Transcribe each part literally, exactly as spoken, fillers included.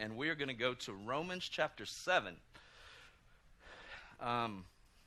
and we are going to go to Romans chapter seven. Um,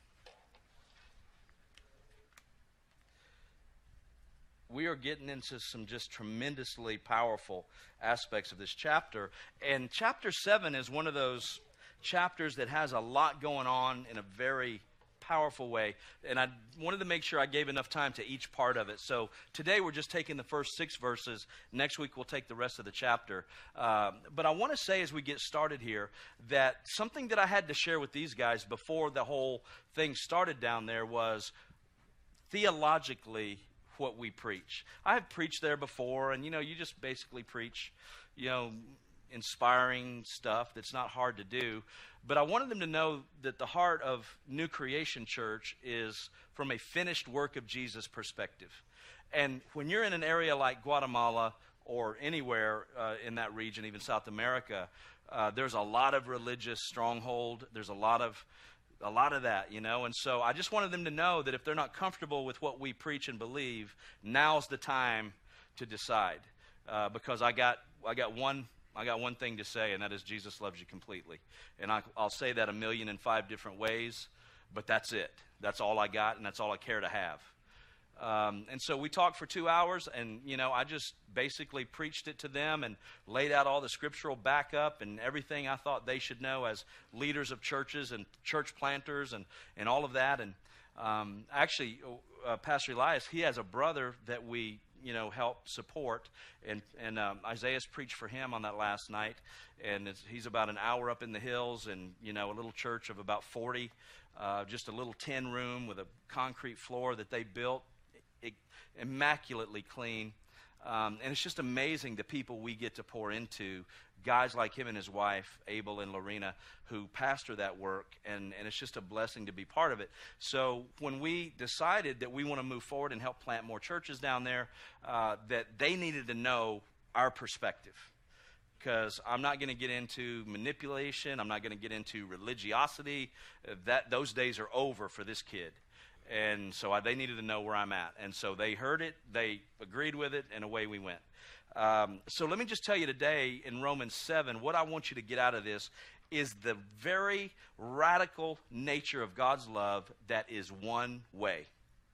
we are getting into some just tremendously powerful aspects of this chapter, and chapter seven is one of those chapters that has a lot going on in a very powerful way, and I wanted to make sure I gave enough time to each part of it. So today we're just taking the first six verses. Next week we'll take the rest of the chapter. Uh, but I want to say as we get started here that something that I had to share with these guys before the whole thing started down there was theologically what we preach. I have preached there before, and you know, you just basically preach, you know, inspiring stuff that's not hard to do. But I wanted them to know that the heart of New Creation Church is from a finished work of Jesus perspective. And when you're in an area like Guatemala or anywhere uh, in that region, even South America, uh, there's a lot of religious stronghold. There's a lot of a lot of that, you know. And so I just wanted them to know that if they're not comfortable with what we preach and believe, now's the time to decide. Uh, because I got I got one I got one thing to say, and that is Jesus loves you completely. And I, I'll say that a million and five different ways, but that's it. That's all I got, and that's all I care to have. Um, and so we talked for two hours, and, you know, I just basically preached it to them and laid out all the scriptural backup and everything I thought they should know as leaders of churches and church planters and, and all of that. And um, actually, uh, Pastor Elias, he has a brother that we you know, help support. And, and um, Isaiah's preached for him on that last night. And it's, he's about an hour up in the hills and, you know, a little church of about forty, uh, just a little tin room with a concrete floor that they built, it, immaculately clean. Um, and it's just amazing the people we get to pour into, guys like him and his wife, Abel and Lorena, who pastor that work, and, and it's just a blessing to be part of it. So when we decided that we want to move forward and help plant more churches down there, uh, that they needed to know our perspective. Because I'm not going to get into manipulation. I'm not going to get into religiosity. Uh, that those days are over for this kid. And so I, they needed to know where I'm at. And so they heard it, they agreed with it, and away we went. Um, so let me just tell you today in Romans seven, what I want you to get out of this is the very radical nature of God's love that is one way.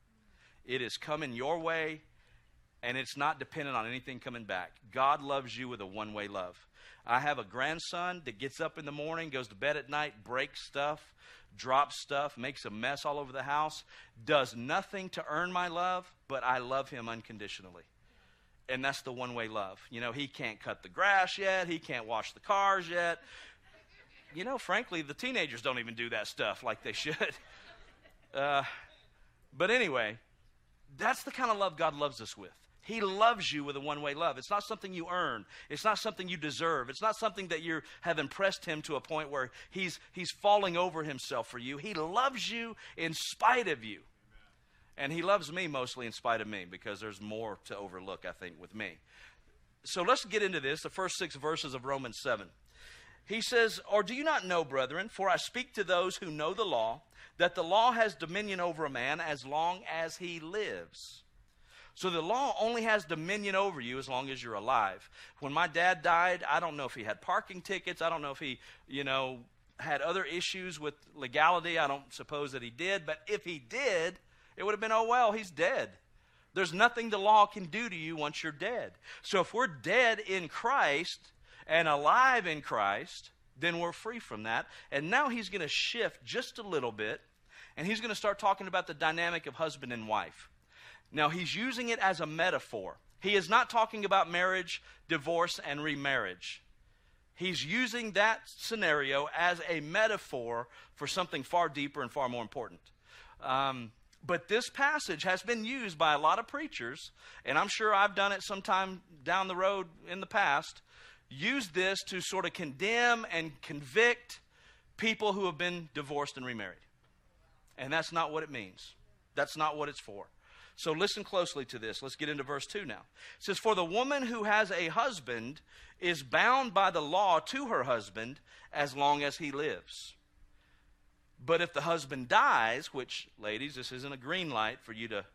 It is coming your way, and it's not dependent on anything coming back. God loves you with a one-way love. I have a grandson that gets up in the morning, goes to bed at night, breaks stuff, drops stuff, makes a mess all over the house, does nothing to earn my love, but I love him unconditionally. And that's the one-way love. You know, he can't cut the grass yet. He can't wash the cars yet. You know, frankly, the teenagers don't even do that stuff like they should. Uh, but anyway, that's the kind of love God loves us with. He loves you with a one-way love. It's not something you earn. It's not something you deserve. It's not something that you have impressed him to a point where he's, he's falling over himself for you. He loves you in spite of you. And he loves me mostly in spite of me, because there's more to overlook, I think, with me. So let's get into this, the first six verses of Romans seven. He says, "Or do you not know, brethren, for I speak to those who know the law, that the law has dominion over a man as long as he lives." So the law only has dominion over you as long as you're alive. When my dad died, I don't know if he had parking tickets. I don't know if he, you know, had other issues with legality. I don't suppose that he did. But if he did, it would have been, oh, well, he's dead. There's nothing the law can do to you once you're dead. So if we're dead in Christ and alive in Christ, then we're free from that. And now he's going to shift just a little bit, and he's going to start talking about the dynamic of husband and wife. Now, he's using it as a metaphor. He is not talking about marriage, divorce, and remarriage. He's using that scenario as a metaphor for something far deeper and far more important. Um... But this passage has been used by a lot of preachers, and I'm sure I've done it sometime down the road in the past, use this to sort of condemn and convict people who have been divorced and remarried. And that's not what it means. That's not what it's for. So listen closely to this. Let's get into verse two now. It says, "For the woman who has a husband is bound by the law to her husband as long as he lives. But if the husband dies," which, ladies, this isn't a green light for you to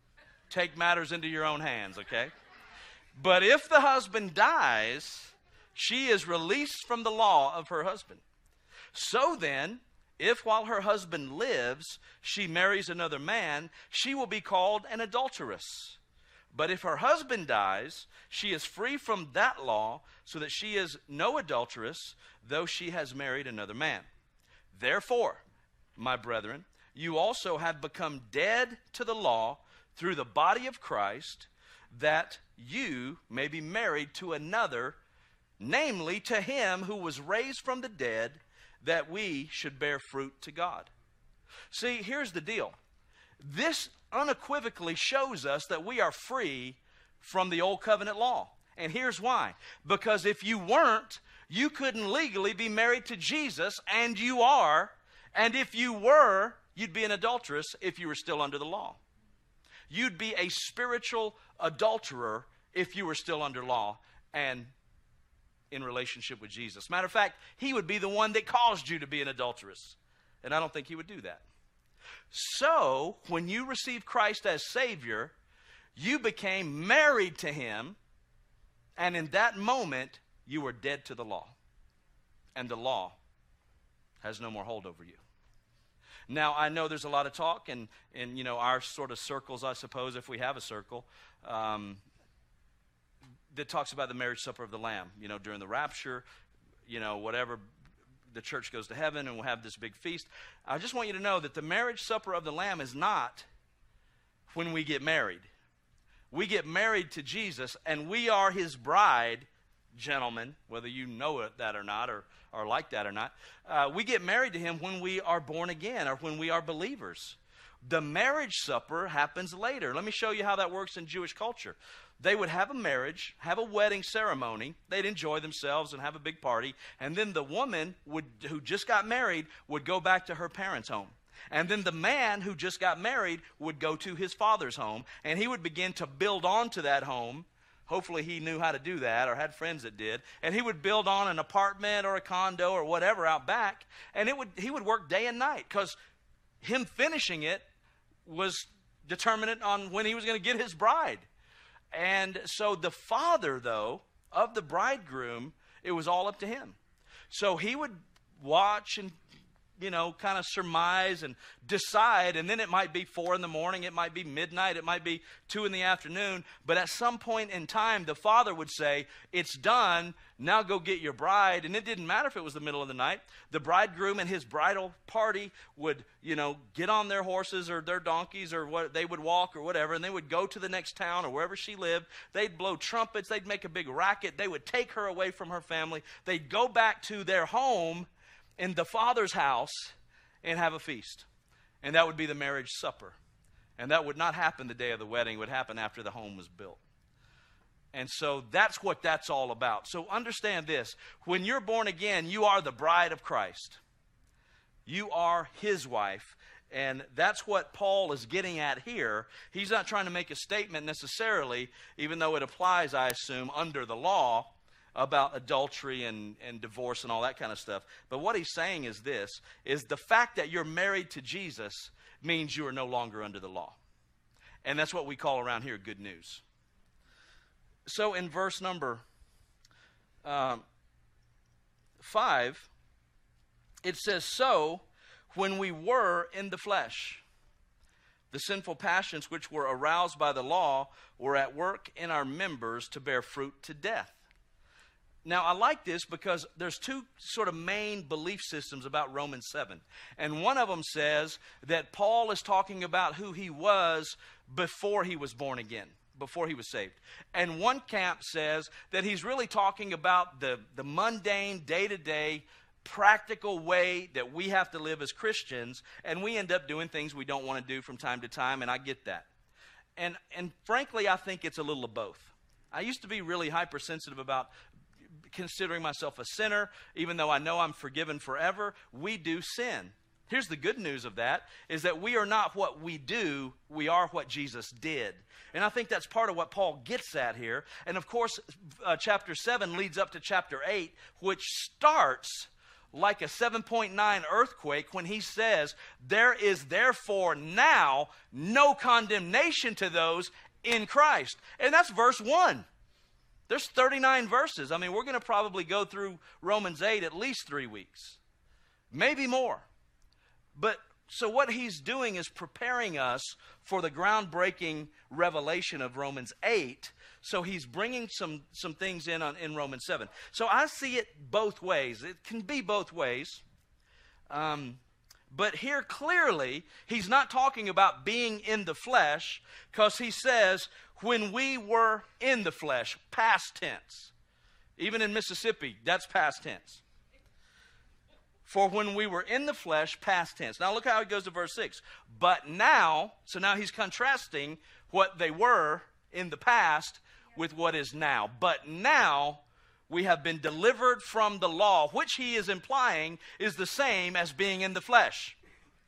take matters into your own hands, okay? "But if the husband dies, She is released from the law of her husband. So then, if while her husband lives, she marries another man, she will be called an adulteress. But if her husband dies, she is free from that law, so that she is no adulteress, though she has married another man. Therefore, my brethren, you also have become dead to the law through the body of Christ, that you may be married to another, namely to him who was raised from the dead, that we should bear fruit to God. See, here's the deal. This unequivocally shows us that we are free from the old covenant law. And here's why. Because if you weren't, you couldn't legally be married to Jesus, and you are. And if you were, you'd be an adulteress if you were still under the law. You'd be a spiritual adulterer if you were still under law and in relationship with Jesus. Matter of fact, he would be the one that caused you to be an adulteress. And I don't think he would do that. So, when you received Christ as Savior, you became married to him, and in that moment, you were dead to the law. And the law has no more hold over you. Now, I know there's a lot of talk in, in you know, our sort of circles, I suppose, if we have a circle, um, that talks about the marriage supper of the Lamb. You know, during the rapture, you know, whatever, the church goes to heaven and we'll have this big feast. I just want you to know that the marriage supper of the Lamb is not when we get married. We get married to Jesus, and we are his bride, gentlemen, whether you know it, that or not, or, or like that or not. Uh, we get married to him when we are born again, or when we are believers. The marriage supper happens later. Let me show you how that works in Jewish culture. They would have a marriage, have a wedding ceremony. They'd enjoy themselves and have a big party. And then the woman would, who just got married would go back to her parents' home. And then the man who just got married would go to his father's home. And he would begin to build onto that home. Hopefully he knew how to do that or had friends that did. And he would build on an apartment or a condo or whatever out back. And it would he would work day and night, because him finishing it was determinant on when he was going to get his bride. And so the father, though, of the bridegroom, it was all up to him. So he would watch and, you know, kind of surmise and decide, and then it might be four in the morning, it might be midnight, it might be two in the afternoon, but at some point in time, the father would say, it's done, now go get your bride. And it didn't matter if it was the middle of the night. The bridegroom and his bridal party would, you know, get on their horses or their donkeys, or what they would walk or whatever, and they would go to the next town or wherever she lived. They'd blow trumpets, they'd make a big racket, they would take her away from her family, they'd go back to their home in the father's house and have a feast. And that would be the marriage supper. And that would not happen the day of the wedding. It would happen after the home was built. And so that's what that's all about. So understand this. When you're born again, you are the bride of Christ. You are his wife. And that's what Paul is getting at here. He's not trying to make a statement necessarily, even though it applies, I assume, under the law, about adultery and, and divorce and all that kind of stuff. But what he's saying is this, is the fact that you're married to Jesus means you are no longer under the law. And that's what we call around here good news. So in verse number um, five, it says, so when we were in the flesh, the sinful passions which were aroused by the law were at work in our members to bear fruit to death. Now, I like this because there's two sort of main belief systems about Romans seven. And one of them says that Paul is talking about who he was before he was born again, before he was saved. And one camp says that he's really talking about the, the mundane, day-to-day, practical way that we have to live as Christians, and we end up doing things we don't want to do from time to time, and I get that. And, and frankly, I think it's a little of both. I used to be really hypersensitive about considering myself a sinner, even though I know I'm forgiven forever. We do sin. Here's the good news of that, is that we are not what we do, we are what Jesus did. And I think that's part of what Paul gets at here. And of course, uh, chapter seven leads up to chapter eight, which starts like a seven point nine earthquake when he says, there is therefore now no condemnation to those in Christ. And that's verse one. There's thirty-nine verses. I mean, we're going to probably go through Romans eight at least three weeks, maybe more. But so what he's doing is preparing us for the groundbreaking revelation of Romans eight. So he's bringing some, some things in on, in Romans seven. So I see it both ways. It can be both ways. Um, but here clearly, he's not talking about being in the flesh, because he says, when we were in the flesh, past tense. Even in Mississippi, that's past tense. For when we were in the flesh, past tense. Now look how it goes to verse six. But now, so now he's contrasting what they were in the past with what is now. But now we have been delivered from the law, which he is implying is the same as being in the flesh.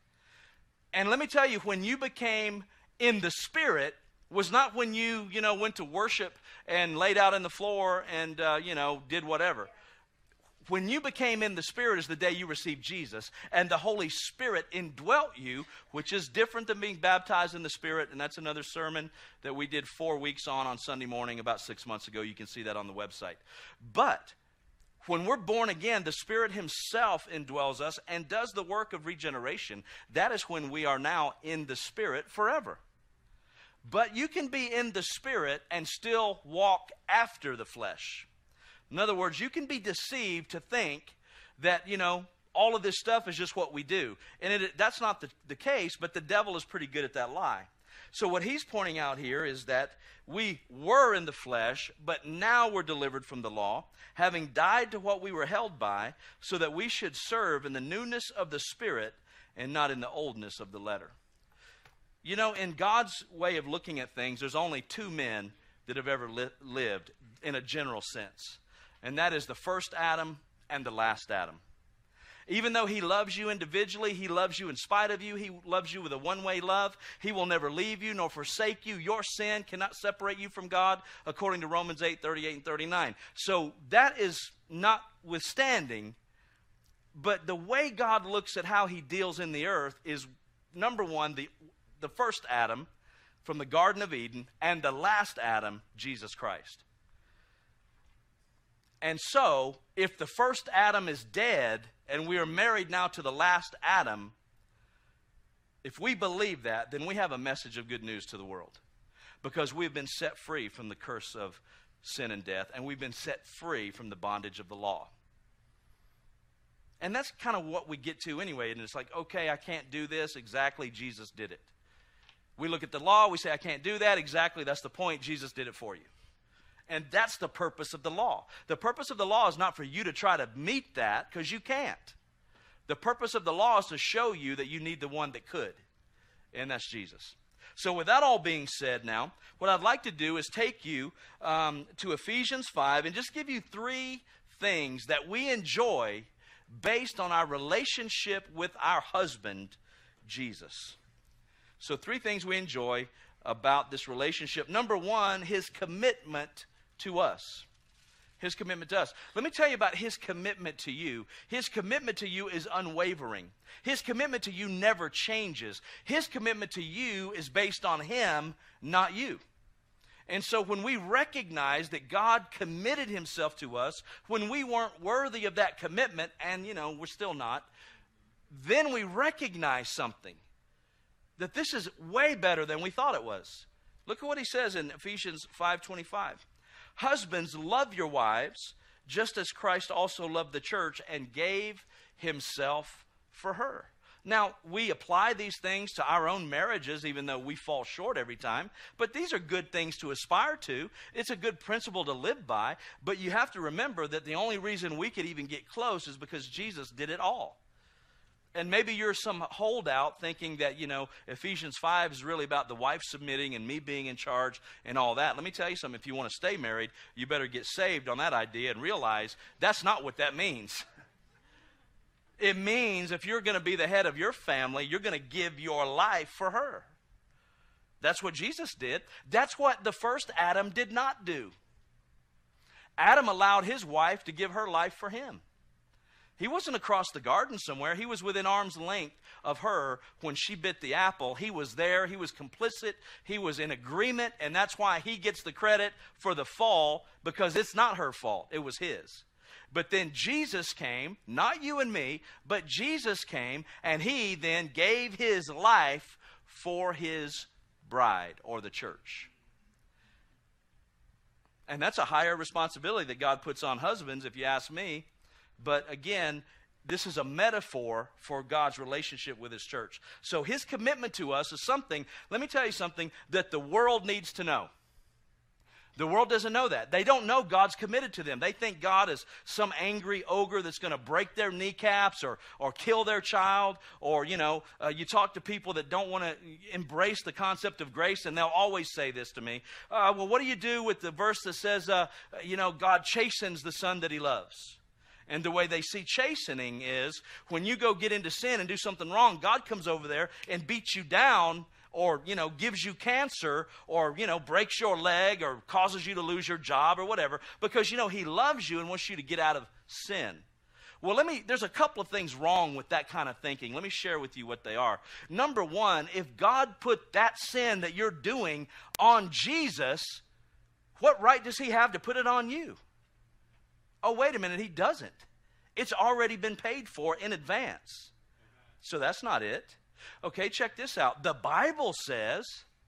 And let me tell you, when you became in the Spirit, was not when you, you know, went to worship and laid out on the floor and, uh, you know, did whatever. When you became in the Spirit is the day you received Jesus, and the Holy Spirit indwelt you, which is different than being baptized in the Spirit, and that's another sermon that we did four weeks on on Sunday morning about six months ago. You can see that on the website. But when we're born again, the Spirit himself indwells us and does the work of regeneration. That is when we are now in the Spirit forever. But you can be in the Spirit and still walk after the flesh. In other words, you can be deceived to think that, you know, all of this stuff is just what we do. And it, that's not the, the case, but the devil is pretty good at that lie. So what he's pointing out here is that we were in the flesh, but now we're delivered from the law, having died to what we were held by, so that we should serve in the newness of the Spirit and not in the oldness of the letter. You know, in God's way of looking at things, there's only two men that have ever li- lived in a general sense. And that is the first Adam and the last Adam. Even though he loves you individually, he loves you in spite of you, he loves you with a one-way love, he will never leave you nor forsake you. Your sin cannot separate you from God, according to Romans eight, thirty-eight and thirty-nine. So that is notwithstanding, but the way God looks at how he deals in the earth is, number one, the, the first Adam from the Garden of Eden, and the last Adam, Jesus Christ. And so, if the first Adam is dead, and we are married now to the last Adam, if we believe that, then we have a message of good news to the world. Because we've been set free from the curse of sin and death, and we've been set free from the bondage of the law. And that's kind of what we get to anyway, and it's like, okay, I can't do this, exactly, Jesus did it. We look at the law, we say, I can't do that, exactly, that's the point, Jesus did it for you. And that's the purpose of the law. The purpose of the law is not for you to try to meet that, because you can't. The purpose of the law is to show you that you need the one that could, and that's Jesus. So with that all being said now, what I'd like to do is take you um, to Ephesians five and just give you three things that we enjoy based on our relationship with our husband, Jesus. So three things we enjoy about this relationship. Number one, his commitment to us. His commitment to us. Let me tell you about his commitment to you. His commitment to you is unwavering. His commitment to you never changes. His commitment to you is based on him, not you. And so when we recognize that God committed himself to us, when we weren't worthy of that commitment, and, you know, we're still not, then we recognize something. That this is way better than we thought it was. Look at what he says in Ephesians five twenty-five. Husbands, love your wives, just as Christ also loved the church and gave himself for her. Now, we apply these things to our own marriages, even though we fall short every time. But these are good things to aspire to. It's a good principle to live by. But you have to remember that the only reason we could even get close is because Jesus did it all. And maybe you're some holdout thinking that, you know, Ephesians five is really about the wife submitting and me being in charge and all that. Let me tell you something. If you want to stay married, you better get saved on that idea and realize that's not what that means. It means if you're going to be the head of your family, you're going to give your life for her. That's what Jesus did. That's what the first Adam did not do. Adam allowed his wife to give her life for him. He wasn't across the garden somewhere. He was within arm's length of her when she bit the apple. He was there. He was complicit. He was in agreement, and that's why he gets the credit for the fall, because it's not her fault. It was his. But then Jesus came, not you and me, but Jesus came, and he then gave his life for his bride, or the church. And that's a higher responsibility that God puts on husbands, if you ask me. But again, this is a metaphor for God's relationship with his church. So his commitment to us is something, let me tell you something, that the world needs to know. The world doesn't know that. They don't know God's committed to them. They think God is some angry ogre that's going to break their kneecaps or or kill their child. Or, you know, uh, you talk to people that don't want to embrace the concept of grace, and they'll always say this to me. Uh, well, what do you do with the verse that says, uh, you know, God chastens the son that he loves? And the way they see chastening is when you go get into sin and do something wrong, God comes over there and beats you down, or, you know, gives you cancer, or, you know, breaks your leg, or causes you to lose your job, or whatever, because, you know, he loves you and wants you to get out of sin. Well, let me, there's a couple of things wrong with that kind of thinking. Let me share with you what they are. Number one, if God put that sin that you're doing on Jesus, what right does he have to put it on you? Oh, wait a minute, he doesn't. It's already been paid for in advance. So that's not it. Okay, check this out. The Bible says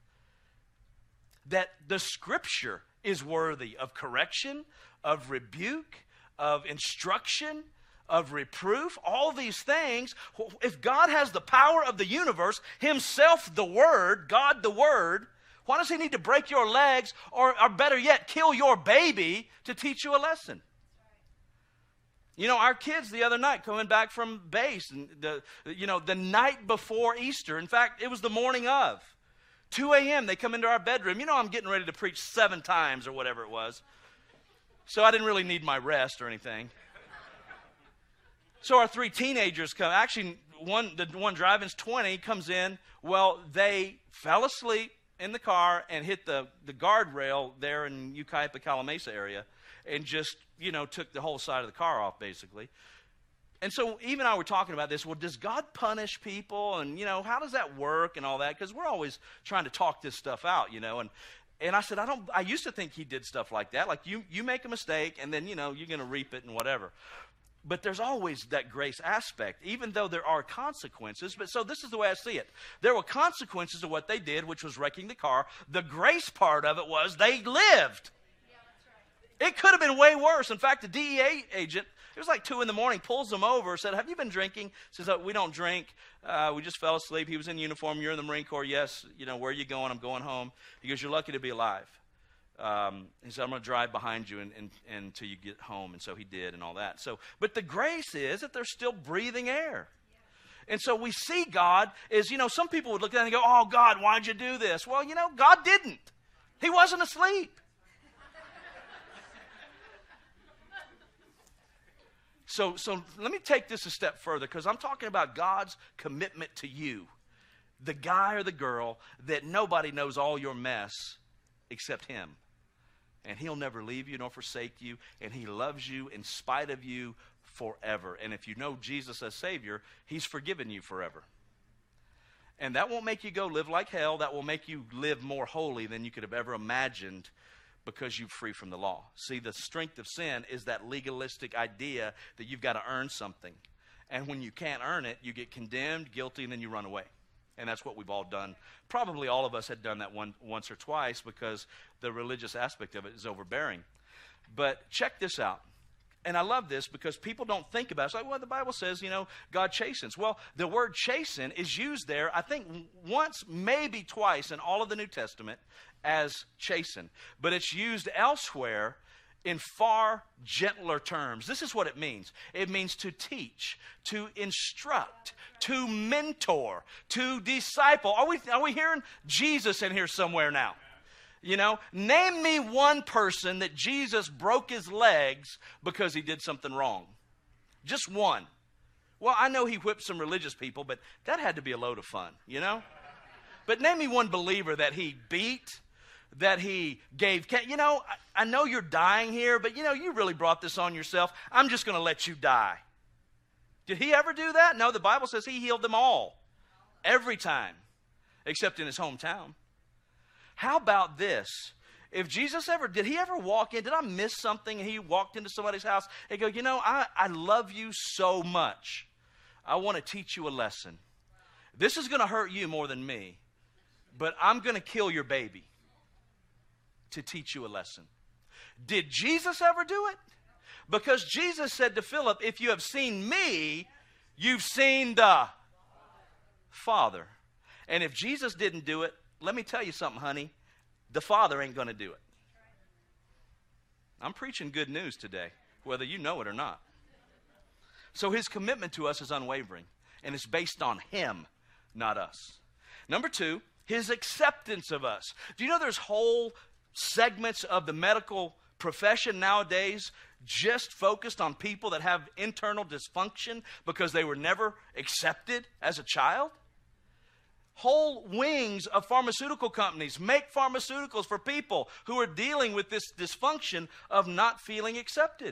that the Scripture is worthy of correction, of rebuke, of instruction, of reproof, all these things. If God has the power of the universe, himself the Word, God the Word, why does he need to break your legs, or, or better yet, kill your baby to teach you a lesson? You know, our kids the other night coming back from base, and the, you know, the night before Easter, in fact, it was the morning of, two a.m., they come into our bedroom. You know, I'm getting ready to preach seven times or whatever it was. So I didn't really need my rest or anything. So our three teenagers come. Actually, one the one driving's twenty, comes in. Well, they fell asleep in the car and hit the, the guardrail there in Yucaipa, Calamasa area, and just, you know, took the whole side of the car off, basically. And so even I were talking about this. Well, does God punish people? And, you know, how does that work and all that? Because we're always trying to talk this stuff out, you know. And and I said, I don't, I used to think he did stuff like that. Like, you, you make a mistake, and then, you know, you're going to reap it and whatever. But there's always that grace aspect, even though there are consequences. But so this is the way I see it. There were consequences of what they did, which was wrecking the car. The grace part of it was they lived. It could have been way worse. In fact, the D E A agent, it was like two in the morning, pulls them over, said, have you been drinking? Says, oh, we don't drink. Uh, we just fell asleep. He was in uniform. You're in the Marine Corps. Yes. You know, where are you going? I'm going home. He goes, you're lucky to be alive. Um, he said, I'm going to drive behind you and, and, and until you get home. And so he did and all that. So, but the grace is that they're still breathing air. And so we see God is, you know, some people would look at it and go, oh, God, why'd you do this? Well, you know, God didn't. He wasn't asleep. So, so let me take this a step further, because I'm talking about God's commitment to you, the guy or the girl that nobody knows all your mess except him. And he'll never leave you nor forsake you, and he loves you in spite of you forever. And if you know Jesus as Savior, he's forgiven you forever. And that won't make you go live like hell. That will make you live more holy than you could have ever imagined, because you're free from the law. See, the strength of sin is that legalistic idea that you've got to earn something. And when you can't earn it, you get condemned, guilty, and then you run away. And that's what we've all done. Probably all of us had done that one, once or twice, because the religious aspect of it is overbearing. But check this out. And I love this because people don't think about it. It's like, well, the Bible says, you know, God chastens. Well, the word chasten is used there, I think, once, maybe twice in all of the New Testament as chasten. But it's used elsewhere in far gentler terms. This is what it means. It means to teach, to instruct, to mentor, to disciple. Are we, are we hearing Jesus in here somewhere now? You know, name me one person that Jesus broke his legs because he did something wrong. Just one. Well, I know he whipped some religious people, but that had to be a load of fun, you know? But name me one believer that he beat, that he gave, you know, I, I know you're dying here, but you know, you really brought this on yourself. I'm just going to let you die. Did he ever do that? No, the Bible says he healed them all. Every time. Except in his hometown. How about this? If Jesus ever, did he ever walk in, did I miss something and he walked into somebody's house and go, you know, I, I love you so much. I want to teach you a lesson. This is going to hurt you more than me, but I'm going to kill your baby to teach you a lesson. Did Jesus ever do it? Because Jesus said to Philip, if you have seen me, you've seen the Father. And if Jesus didn't do it, let me tell you something, honey. The Father ain't going to do it. I'm preaching good news today, whether you know it or not. So his commitment to us is unwavering, and it's based on him, not us. Number two, his acceptance of us. Do you know there's whole segments of the medical profession nowadays just focused on people that have internal dysfunction because they were never accepted as a child? Whole wings of pharmaceutical companies make pharmaceuticals for people who are dealing with this dysfunction of not feeling accepted.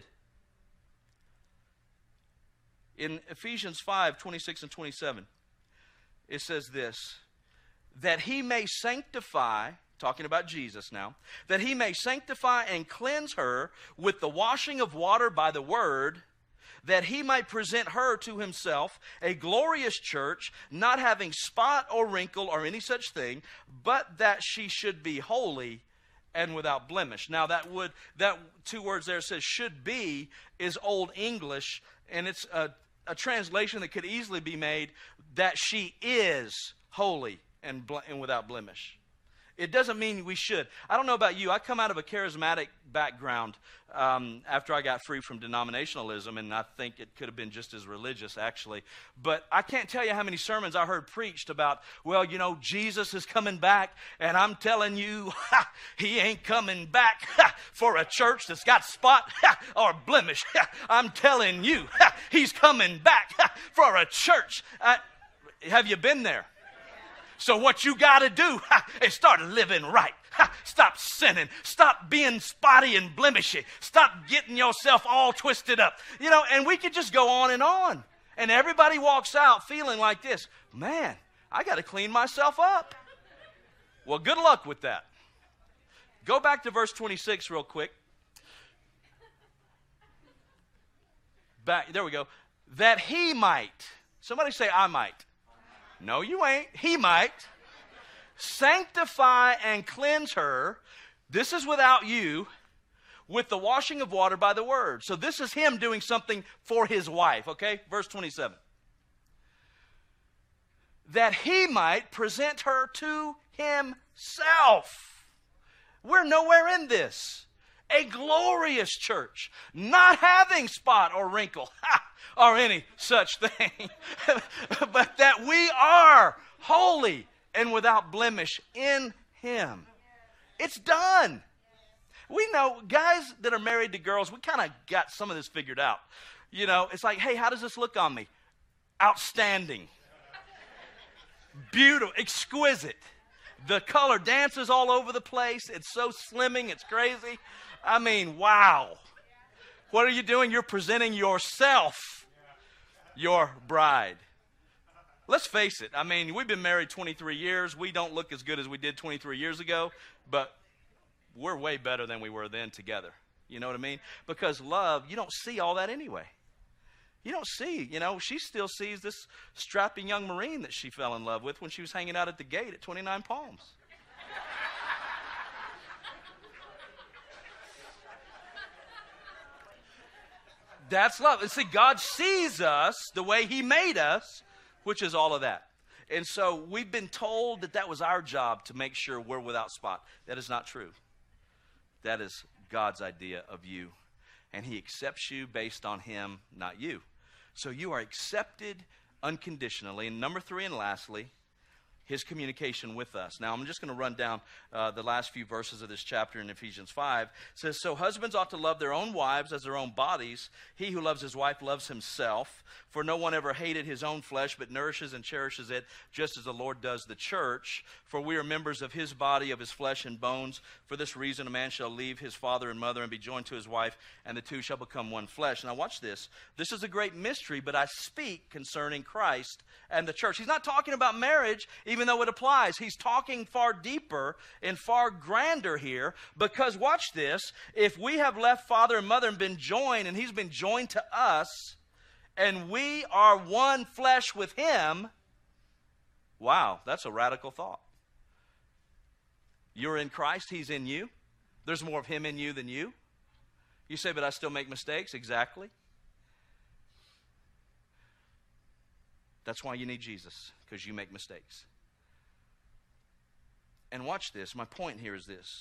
In Ephesians five, twenty-six and twenty-seven, it says this, that he may sanctify, talking about Jesus now, that he may sanctify and cleanse her with the washing of water by the word, that he might present her to himself a glorious church, not having spot or wrinkle or any such thing, but that she should be holy and without blemish. Now that would, that two words there says should be is Old English, and it's a, a translation that could easily be made that she is holy and, ble- and without blemish. It doesn't mean we should. I don't know about you. I come out of a charismatic background um, after I got free from denominationalism, and I think it could have been just as religious, actually. But I can't tell you how many sermons I heard preached about, well, you know, Jesus is coming back, and I'm telling you, ha, he ain't coming back ha, for a church that's got spot ha, or blemish. Ha, I'm telling you, ha, he's coming back ha, for a church. Uh, have you been there? So what you got to do ha, is start living right. Ha, stop sinning. Stop being spotty and blemishy. Stop getting yourself all twisted up. You know, and we could just go on and on. And everybody walks out feeling like this. Man, I got to clean myself up. Well, good luck with that. Go back to verse twenty-six real quick. Back, there we go. That he might. Somebody say, I might. No, you ain't. He might sanctify and cleanse her. This is without you, with the washing of water by the word. So this is him doing something for his wife, okay? Verse twenty-seven. That he might present her to himself. We're nowhere in this. A glorious church, not having spot or wrinkle or any such thing, but that we are holy and without blemish in him. It's done. We know, guys that are married to girls, we kind of got some of this figured out. You know, it's like, hey, how does this look on me? Outstanding. Beautiful, exquisite. The color dances all over the place. It's so slimming, it's crazy. I mean, wow. What are you doing? You're presenting yourself, your bride. Let's face it. I mean, we've been married twenty-three years. We don't look as good as we did twenty-three years ago, but we're way better than we were then together. You know what I mean? Because love, you don't see all that anyway. You don't see, you know, she still sees this strapping young Marine that she fell in love with when she was hanging out at the gate at twenty-nine Palms. That's love. And see, God sees us the way he made us, which is all of that. And so we've been told that that was our job to make sure we're without spot. That is not true. That is God's idea of you. And he accepts you based on him, not you. So you are accepted unconditionally. And number three and lastly, his communication with us. Now, I'm just going to run down uh, the last few verses of this chapter in Ephesians five. It says, so husbands ought to love their own wives as their own bodies. He who loves his wife loves himself. For no one ever hated his own flesh, but nourishes and cherishes it, just as the Lord does the church. For we are members of his body, of his flesh and bones. For this reason, a man shall leave his father and mother and be joined to his wife, and the two shall become one flesh. Now watch this. This is a great mystery, but I speak concerning Christ and the church. He's not talking about marriage, even though it applies. He's talking far deeper and far grander here, because watch this. If we have left father and mother and been joined, and he's been joined to us, and we are one flesh with him, wow, that's a radical thought. You're in Christ, he's in you. There's more of him in you than you. You say, but I still make mistakes. Exactly. That's why you need Jesus, because you make mistakes. And watch this. My point here is this.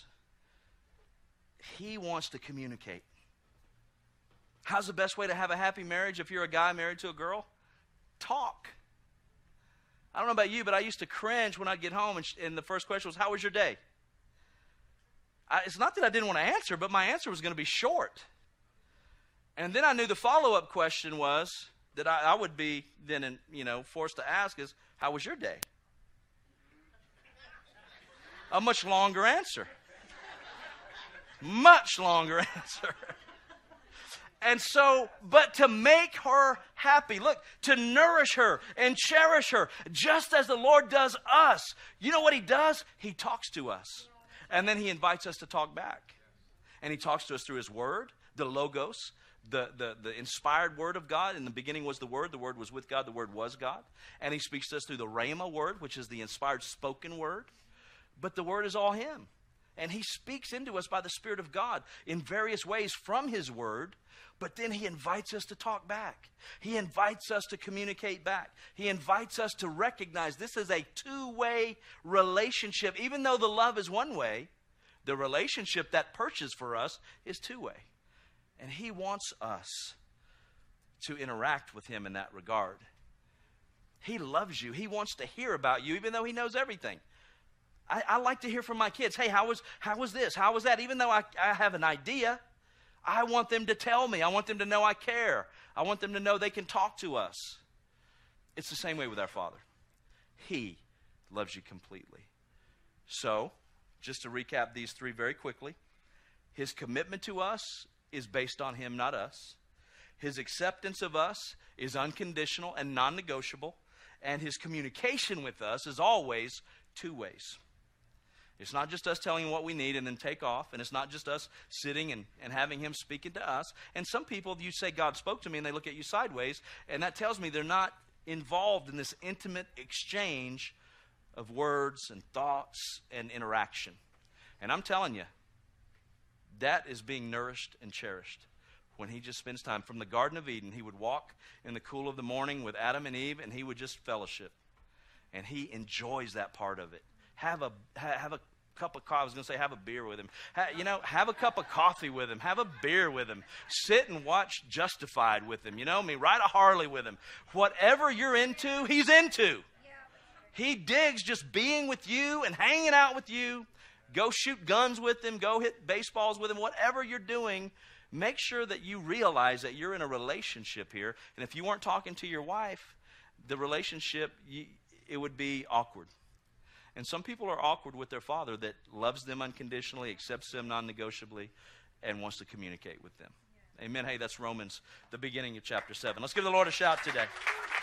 He wants to communicate. How's the best way to have a happy marriage if you're a guy married to a girl? Talk. I don't know about you, but I used to cringe when I'd get home and, sh- and the first question was, how was your day? I, it's not that I didn't want to answer, but my answer was going to be short. And then I knew the follow-up question was, that I, I would be then, in, you know, forced to ask is, how was your day? A much longer answer. Much longer answer. And so, but to make her happy, look, to nourish her and cherish her, just as the Lord does us. You know what he does? He talks to us. And then he invites us to talk back. And he talks to us through his word, the Logos, The, the, the inspired word of God. In the beginning was the Word. The Word was with God. The Word was God. And he speaks to us through the Rhema word, which is the inspired spoken word. But the Word is all him. And he speaks into us by the Spirit of God in various ways from his word. But then he invites us to talk back. He invites us to communicate back. He invites us to recognize this is a two-way relationship. Even though the love is one way, the relationship that purchased for us is two-way. And he wants us to interact with him in that regard. He loves you. He wants to hear about you, even though he knows everything. I, I like to hear from my kids, hey, how was, how was this? How was that? Even though I, I have an idea, I want them to tell me. I want them to know I care. I want them to know they can talk to us. It's the same way with our Father. He loves you completely. So, just to recap these three very quickly, his commitment to us is based on him, not us. His acceptance of us is unconditional and non-negotiable. And his communication with us is always two ways. It's not just us telling him what we need and then take off. And it's not just us sitting and, and having him speaking to us. And some people, you say, God spoke to me, and they look at you sideways. And that tells me they're not involved in this intimate exchange of words and thoughts and interaction. And I'm telling you, that is being nourished and cherished when he just spends time. From the Garden of Eden, he would walk in the cool of the morning with Adam and Eve, and he would just fellowship. And he enjoys that part of it. Have a have a cup of coffee. I was going to say have a beer with him. Ha, you know, have a cup of coffee with him. Have a beer with him. Sit and watch Justified with him. You know me, ride a Harley with him. Whatever you're into, he's into. He digs just being with you and hanging out with you. Go shoot guns with him. Go hit baseballs with him. Whatever you're doing, make sure that you realize that you're in a relationship here. And if you weren't talking to your wife, the relationship, you, it would be awkward. And some people are awkward with their father that loves them unconditionally, accepts them non-negotiably, and wants to communicate with them. Yeah. Amen. Hey, that's Romans, the beginning of chapter seven. Let's give the Lord a shout today.